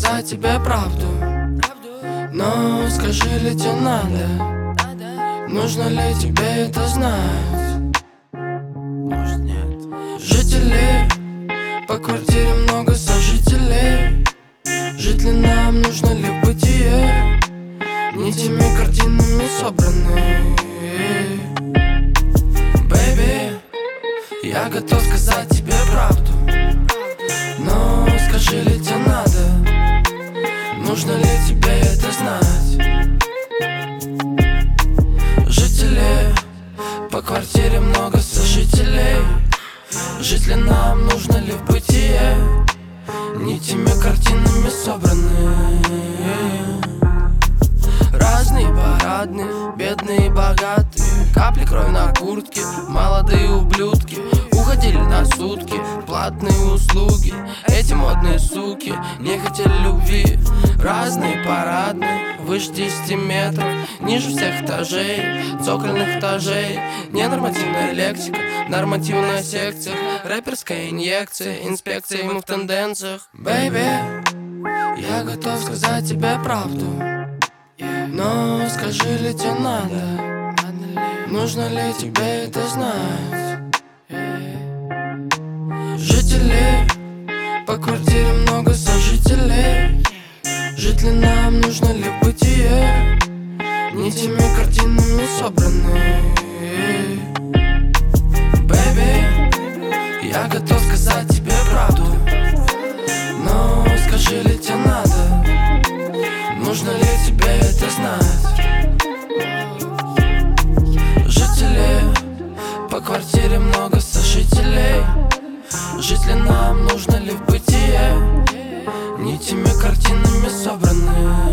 сказать тебе правду, но скажи, ли тебе надо? Нужно ли тебе это знать? Может, нет. Жители, по квартире много сожителей. Жить ли нам, нужно ли бытие? Не теми картинами собраны. Бэйби, я готов сказать тебе правду, но скажи, ли тебе надо? Нужно ли тебе это знать? Жители, по квартире много сожителей. Жить ли нам, нужно ли в бытие? Не теми картинами собраны. Разные, парадные, бедные и богатые. Капли крови на куртке, молодые ублюдки. Уходили на сутки, платные услуги. Эти модные суки не хотели любви. Разные, парадные, выше 10 метров, ниже всех этажей, цокольных этажей. Ненормативная лексика, нормативная секция, рэперская инъекция, инспекция, мы в тенденциях. Бэйби, я готов сказать тебе правду, но скажи, ли тебе надо? Нужно ли тебе это знать? Жители, по квартире много сожителей. Жить ли нам, нужно ли бытие? Не теми картинами собраны. Бэйби, я готов сказать тебе правду, но скажи, ли тебе надо? Нужно ли тебе это знать? Жители, по квартире много сожителей. Жить ли нам, нужно ли в бытие? Не теми картинами собраны.